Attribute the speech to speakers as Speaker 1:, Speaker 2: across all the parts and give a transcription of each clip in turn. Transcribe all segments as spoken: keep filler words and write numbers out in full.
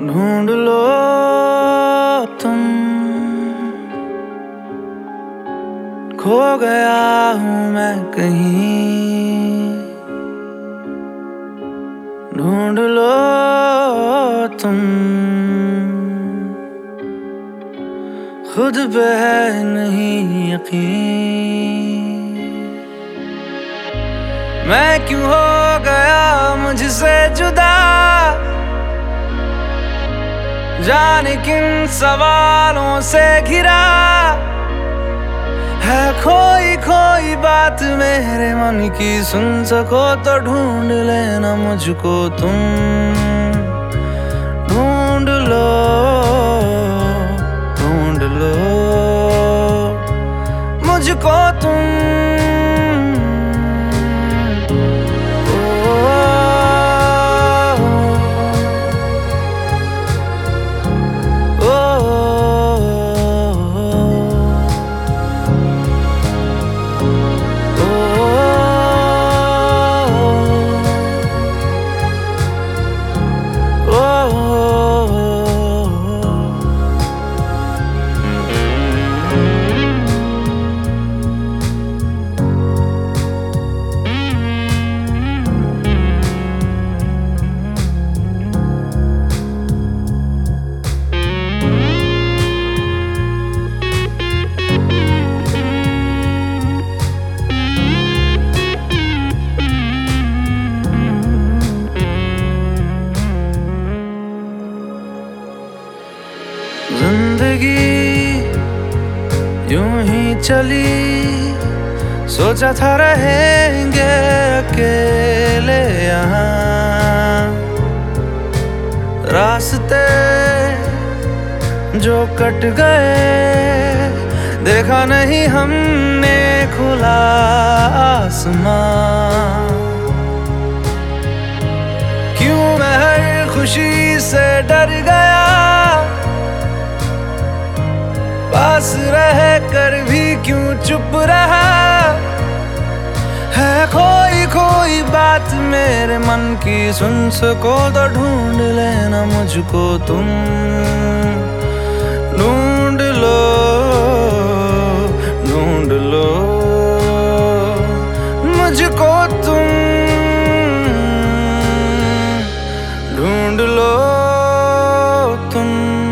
Speaker 1: ढूंढ लो तुम, खो गया हूँ मैं कहीं। ढूंढ लो तुम, खुद पे है नहीं यकीन। मैं क्यों हो गया मुझसे जुदा, जाने किन सवालों से घिरा है। खोई खोई बात मेरे मन की सुन सको तो ढूंढ लेना मुझको तुम। ढूंढ लो ढूंढ लो मुझको तुम। जिंदगी यूं ही चली, सोचा था रहेंगे अकेले यहाँ। रास्ते जो कट गए, देखा नहीं हमने खुला आसमां। क्यों मैं हर खुशी से डर गया, पास रह कर भी क्यों चुप रहा है। खोई खोई बात मेरे मन की सुन सको तो ढूंढ लेना मुझको तुम। ढूंढ लो ढूंढ लो मुझको तुम। ढूंढ लो तुम,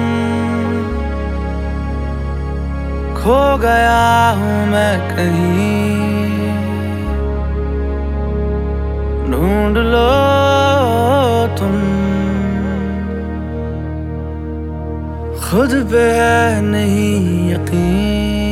Speaker 1: खो गया हूँ मैं कहीं। ढूंढ लो तुम, खुद पे है नहीं यकीन।